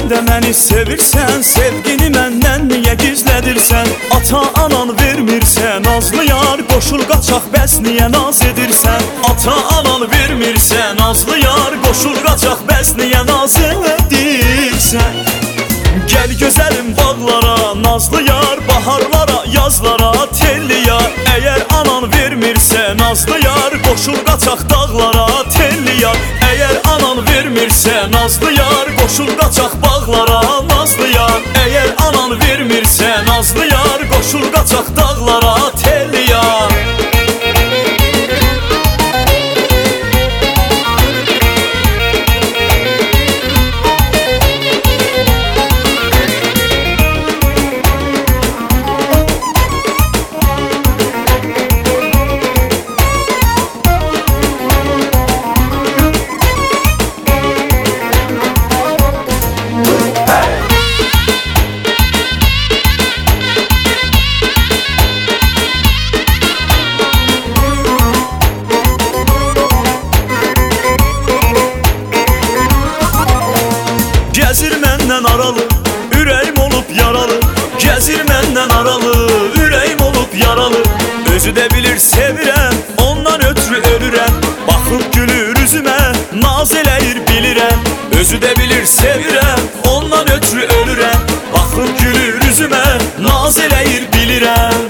de məni sevirsən, sevgini məndən niyə gizlədirsən? Ata-anan vermirsə nazlı yar, qoşul qaçaq bəs niyə naz edirsən? Ata-anan vermirsə nazlı yar, qoşul qaçaq bəs niyə naz edirsən? Gəl gözəlim bağlara, nazlı yar, baharlara, yazlara, telli yar. Əgər anan vermirsə nazlı yar, qoşul qaçaq dağlara, telli yar. Əgər anan vermirsə nazlı yar, qoşul qaçaq bağlara, nazlı yar. Əgər anan vermirsə nazlı yar, qoşul qaçaq dağlara, telli yar. Gəzir məndən aralı, ürəyim olub yaralı. Gəzir məndən aralı, ürəyim olub yaralı. Özü də bilir sevirəm, ondan ötürü ölürəm. Baxıb gülür üzümə, naz eləyir bilirəm. Özü də bilir sevirəm, ondan ötürü ölürəm. Baxıb gülür üzümə, naz eləyir bilirəm.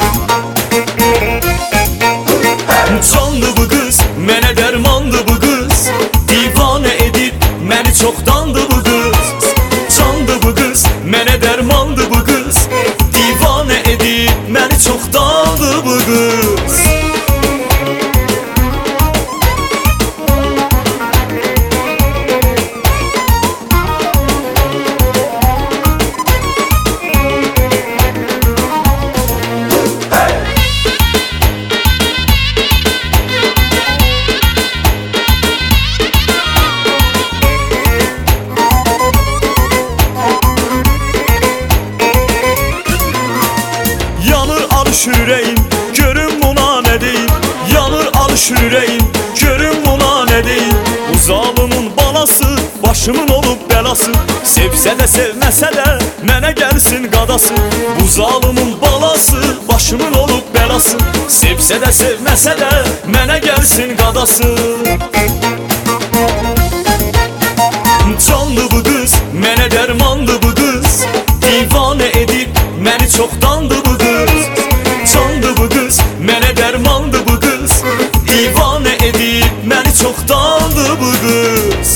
Candı bu qız, mənə dərmandı bu qız. Divanə edib, məni çoxdandı bu qız. Candı bu qız, mənə dərmandı bu qız. Divanə edib, məni çoxdandı bu qız. Alışır ürəyim, görüm buna nə deyim. Yanır alışır ürəyim, görüm buna nə deyim. Bu zalımın balası, başımın olub bəlası. Sevsə də sevməsə də, mənə gəlsin qadası. Bu zalımın balası, başımın olub bəlası. Sevsə də sevməsə də, mənə gəlsin qadası. Candı bu qız, mənə dərmandı bu qız. Divanə edib, məni çoxdandı bu qız. Candı bu qız, mənə dərmandı bu qız. Divanə edib, məni çoxdandı bu qız.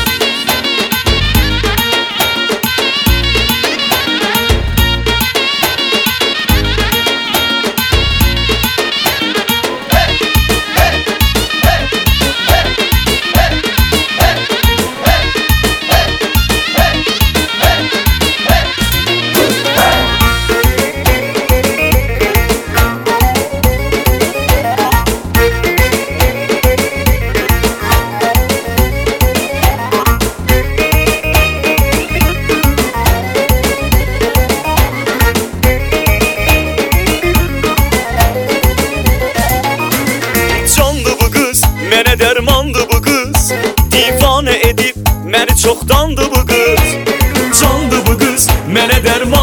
Mənə dərmandı bu qız. Divanə edib, məni çoxdandı bu qız. Candı bu qız, mənə dərmandı